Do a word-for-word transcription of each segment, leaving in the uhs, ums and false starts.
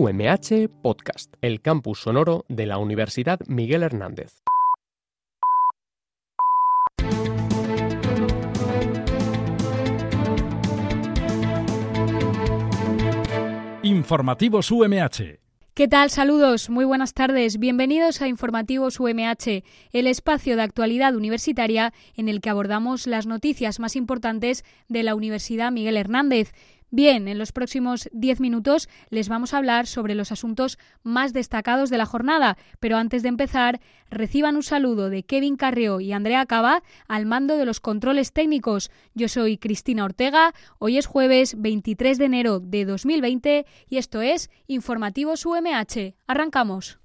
U M H Podcast, el campus sonoro de la Universidad Miguel Hernández. Informativos U M H. ¿Qué tal? Saludos, muy buenas tardes. Bienvenidos a Informativos U M H, el espacio de actualidad universitaria en el que abordamos las noticias más importantes de la Universidad Miguel Hernández. Bien, en los próximos diez minutos les vamos a hablar sobre los asuntos más destacados de la jornada, pero antes de empezar, reciban un saludo de Kevin Carrió y Andrea Cava al mando de los controles técnicos. Yo soy Cristina Ortega, hoy es jueves veintitrés de enero de dos mil veinte y esto es Informativos U M H. ¡Arrancamos!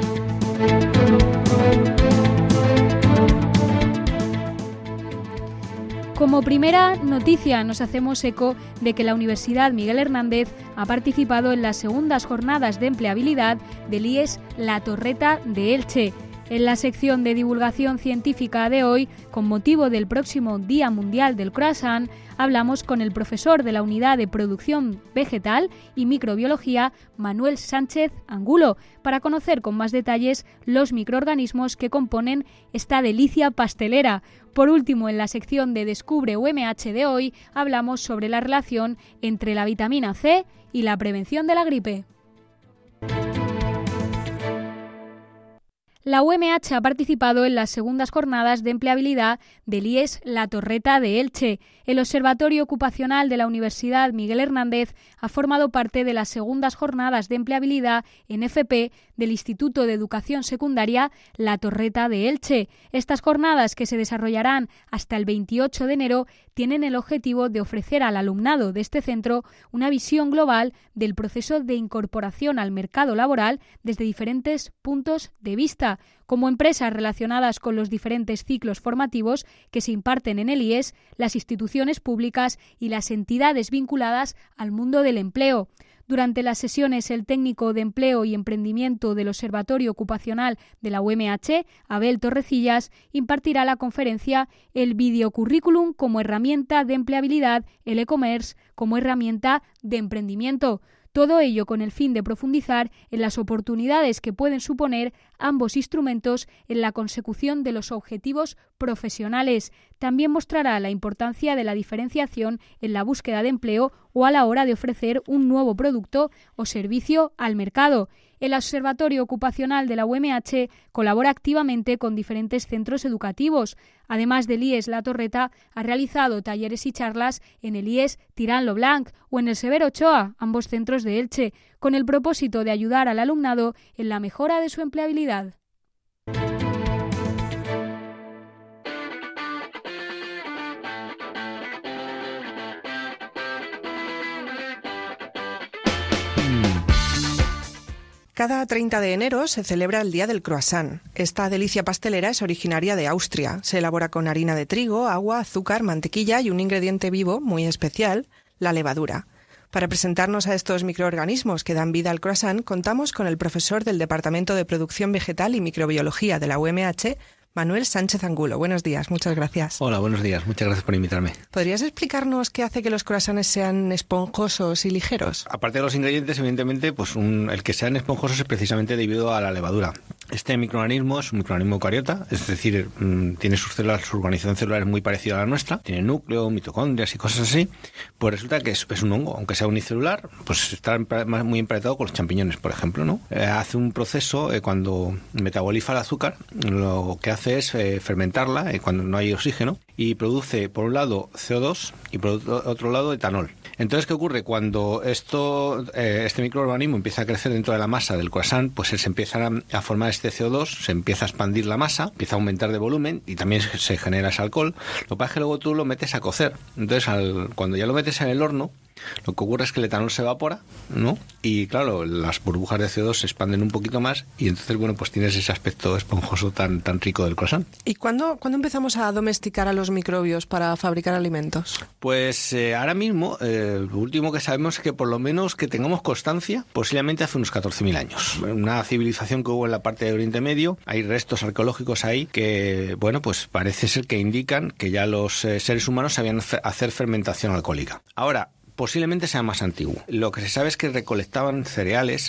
Como primera noticia, nos hacemos eco de que la Universidad Miguel Hernández ha participado en las segundas jornadas de empleabilidad del I E S La Torreta de Elche. En la sección de divulgación científica de hoy, con motivo del próximo Día Mundial del Croissant, hablamos con el profesor de la Unidad de Producción Vegetal y Microbiología, Manuel Sánchez Angulo, para conocer con más detalles los microorganismos que componen esta delicia pastelera. Por último, en la sección de Descubre U M H de hoy, hablamos sobre la relación entre la vitamina C y la prevención de la gripe. La U M H ha participado en las segundas jornadas de empleabilidad del I E S La Torreta de Elche. El Observatorio Ocupacional de la Universidad Miguel Hernández ha formado parte de las segundas jornadas de empleabilidad en F P del Instituto de Educación Secundaria La Torreta de Elche. Estas jornadas, que se desarrollarán hasta el veintiocho de enero, tienen el objetivo de ofrecer al alumnado de este centro una visión global del proceso de incorporación al mercado laboral desde diferentes puntos de vista. Como empresas relacionadas con los diferentes ciclos formativos que se imparten en el I E S, las instituciones públicas y las entidades vinculadas al mundo del empleo. Durante las sesiones, el técnico de Empleo y Emprendimiento del Observatorio Ocupacional de la U M H, Abel Torrecillas, impartirá la conferencia El videocurrículum como herramienta de empleabilidad, el e-commerce como herramienta de emprendimiento. Todo ello con el fin de profundizar en las oportunidades que pueden suponer ambos instrumentos en la consecución de los objetivos profesionales. También mostrará la importancia de la diferenciación en la búsqueda de empleo o a la hora de ofrecer un nuevo producto o servicio al mercado. El Observatorio Ocupacional de la U M H colabora activamente con diferentes centros educativos. Además del I E S La Torreta, ha realizado talleres y charlas en el I E S Tirán lo Blanc o en el Severo Ochoa, ambos centros de Elche, con el propósito de ayudar al alumnado en la mejora de su empleabilidad. Cada treinta de enero se celebra el Día del Croissant. Esta delicia pastelera es originaria de Austria. Se elabora con harina de trigo, agua, azúcar, mantequilla y un ingrediente vivo muy especial, la levadura. Para presentarnos a estos microorganismos que dan vida al croissant, contamos con el profesor del Departamento de Producción Vegetal y Microbiología de la U M H, Manuel Sánchez Angulo. Buenos días, muchas gracias. Hola, buenos días, muchas gracias por invitarme. ¿Podrías explicarnos qué hace que los croissants sean esponjosos y ligeros? Aparte de los ingredientes, evidentemente, pues un, el que sean esponjosos es precisamente debido a la levadura. Este microorganismo es un microorganismo eucariota, es decir, mmm, tiene sus células, su organización celular es muy parecida a la nuestra, tiene núcleo, mitocondrias y cosas así. Pues resulta que es, es un hongo, aunque sea unicelular, pues está muy emparentado con los champiñones, por ejemplo, ¿no? Eh, hace un proceso, eh, cuando metaboliza el azúcar, lo que hace es eh, fermentarla eh, cuando no hay oxígeno y produce, por un lado, C O dos y por otro lado, etanol. Entonces, ¿qué ocurre? Cuando esto, eh, este microorganismo empieza a crecer dentro de la masa del croissant, pues se empieza a, a formar este C O dos, se empieza a expandir la masa, empieza a aumentar de volumen y también se, se genera ese alcohol. Lo que pasa es que luego tú lo metes a cocer. Entonces, al, cuando ya lo metes en el horno, lo que ocurre es que el etanol se evapora, ¿no? Y claro, las burbujas de C O dos se expanden un poquito más y entonces, bueno, pues tienes ese aspecto esponjoso tan, tan rico del croissant. ¿Y cuándo, cuándo empezamos a domesticar a los microbios para fabricar alimentos? Pues eh, ahora mismo, eh, lo último que sabemos es que por lo menos que tengamos constancia, posiblemente hace unos catorce mil años. Una civilización que hubo en la parte de Oriente Medio, hay restos arqueológicos ahí que, bueno, pues parece ser que indican que ya los eh, seres humanos sabían fe- hacer fermentación alcohólica. Ahora, posiblemente sea más antiguo. Lo que se sabe es que recolectaban cereales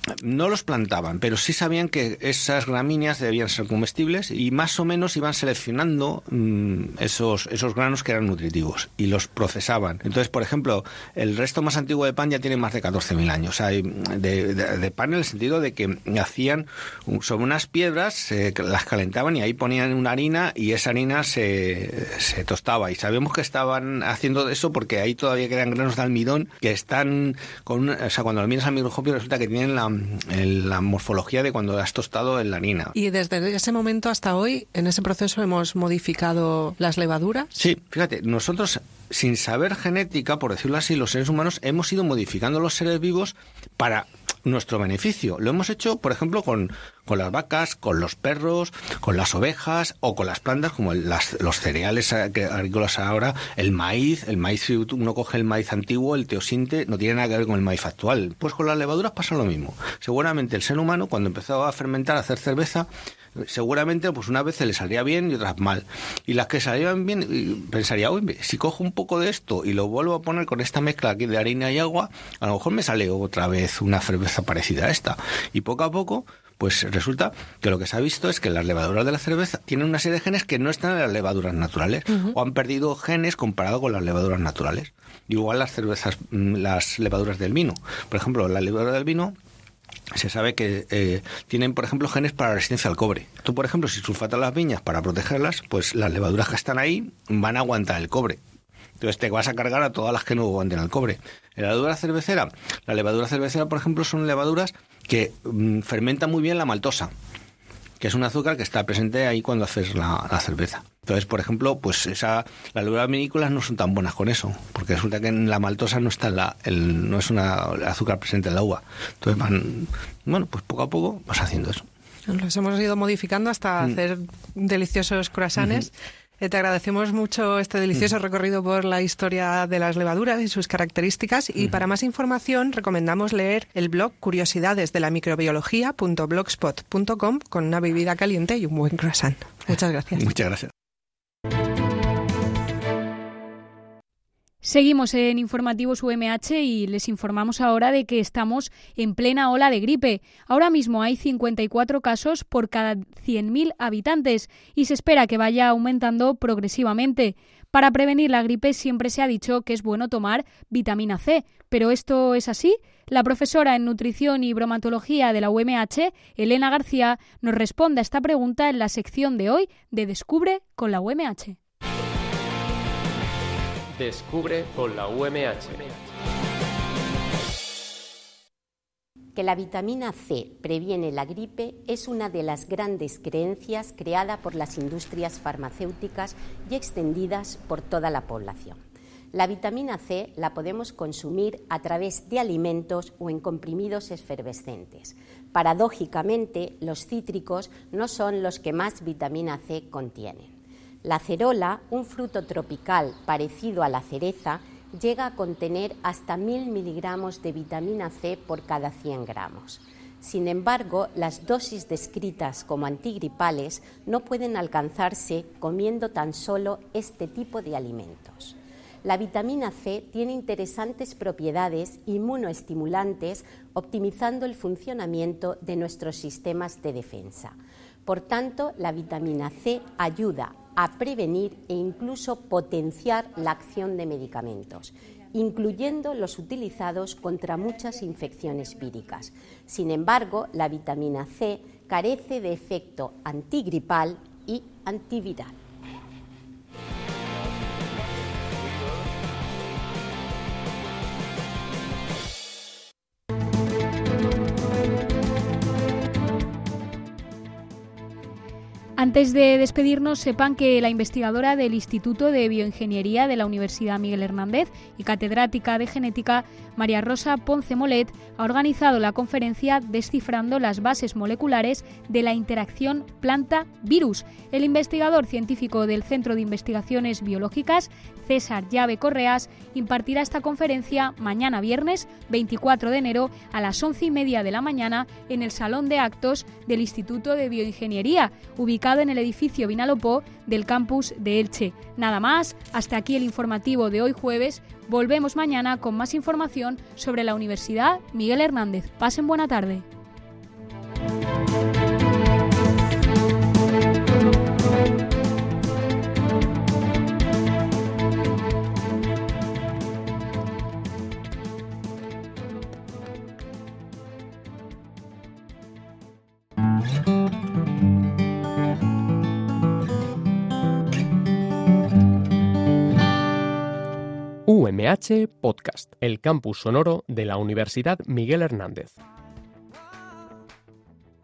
no los plantaban, pero sí sabían que esas gramíneas debían ser comestibles y más o menos iban seleccionando mmm, esos, esos granos que eran nutritivos y los procesaban. Entonces, por ejemplo, el resto más antiguo de pan ya tiene más de catorce mil años. O sea, de, de, de pan en el sentido de que hacían sobre unas piedras, eh, las calentaban y ahí ponían una harina y esa harina se, se tostaba. Y sabemos que estaban haciendo eso porque ahí todavía quedan granos de almidón que están con una, o sea, cuando lo miras al microscopio resulta que tienen la, la morfología de cuando has tostado en la harina. Y desde ese momento hasta hoy, en ese proceso hemos modificado las levaduras. Sí, fíjate, nosotros sin saber genética, por decirlo así, los seres humanos hemos ido modificando los seres vivos para nuestro beneficio. Lo hemos hecho, por ejemplo, con, con las vacas, con los perros, con las ovejas o con las plantas, como el, las, los cereales agrícolas ahora, el maíz. El maíz, si uno coge el maíz antiguo, el teosinte, no tiene nada que ver con el maíz actual. Pues con las levaduras pasa lo mismo. Seguramente el ser humano, cuando empezó a fermentar, a hacer cerveza, seguramente pues una vez se le salía bien y otras mal. Y las que salían bien, pensaría, uy, si cojo un poco de esto y lo vuelvo a poner con esta mezcla aquí de harina y agua, a lo mejor me sale otra vez una cerveza parecida a esta. Y poco a poco, pues resulta que lo que se ha visto es que las levaduras de la cerveza tienen una serie de genes que no están en las levaduras naturales, uh-huh. o han perdido genes comparado con las levaduras naturales. Igual las cervezas, las levaduras del vino. Por ejemplo, la levadura del vino se sabe que eh, tienen, por ejemplo, genes para resistencia al cobre. Tú, por ejemplo, si sulfatas las viñas para protegerlas, pues las levaduras que están ahí van a aguantar el cobre. Entonces te vas a cargar a todas las que no aguanten el cobre. La levadura cervecera, la levadura cervecera, por ejemplo, son levaduras que mm, fermentan muy bien la maltosa, que es un azúcar que está presente ahí cuando haces la, la cerveza. Entonces, por ejemplo, pues esa, las levaduras vinícolas no son tan buenas con eso, porque resulta que en la maltosa no está la, el, no es una el azúcar presente en la uva. Entonces van, bueno, pues poco a poco vas haciendo eso. Los hemos ido modificando hasta mm. hacer deliciosos croissants. Uh-huh. Eh, te agradecemos mucho este delicioso mm. recorrido por la historia de las levaduras y sus características. Y mm. para más información recomendamos leer el blog curiosidades de la microbiología punto blogspot punto com con una bebida caliente y un buen croissant. Muchas gracias. Muchas gracias. Seguimos en Informativos U M H y les informamos ahora de que estamos en plena ola de gripe. Ahora mismo hay cincuenta y cuatro casos por cada cien mil habitantes y se espera que vaya aumentando progresivamente. Para prevenir la gripe siempre se ha dicho que es bueno tomar vitamina C, pero ¿esto es así? La profesora en Nutrición y Bromatología de la U M H, Elena García, nos responde a esta pregunta en la sección de hoy de Descubre con la U M H. Descubre con la U M H. Que la vitamina C previene la gripe es una de las grandes creencias creada por las industrias farmacéuticas y extendidas por toda la población. La vitamina C la podemos consumir a través de alimentos o en comprimidos efervescentes. Paradójicamente, los cítricos no son los que más vitamina C contienen. La acerola, un fruto tropical parecido a la cereza, llega a contener hasta mil miligramos de vitamina C por cada cien gramos. Sin embargo, las dosis descritas como antigripales no pueden alcanzarse comiendo tan solo este tipo de alimentos. La vitamina C tiene interesantes propiedades inmunoestimulantes, optimizando el funcionamiento de nuestros sistemas de defensa. Por tanto, la vitamina C ayuda a prevenir e incluso potenciar la acción de medicamentos, incluyendo los utilizados contra muchas infecciones víricas. Sin embargo, la vitamina C carece de efecto antigripal y antiviral. Antes de despedirnos, sepan que la investigadora del Instituto de Bioingeniería de la Universidad Miguel Hernández y catedrática de Genética, María Rosa Ponce Molet, ha organizado la conferencia Descifrando las bases moleculares de la interacción planta-virus. El investigador científico del Centro de Investigaciones Biológicas, César Llave Correas, impartirá esta conferencia mañana viernes veinticuatro de enero a las once y media de la mañana en el Salón de Actos del Instituto de Bioingeniería, ubicado en el edificio Vinalopó del campus de Elche. Nada más, hasta aquí el informativo de hoy jueves. Volvemos mañana con más información sobre la Universidad Miguel Hernández. Pasen buena tarde. U M H Podcast, el campus sonoro de la Universidad Miguel Hernández.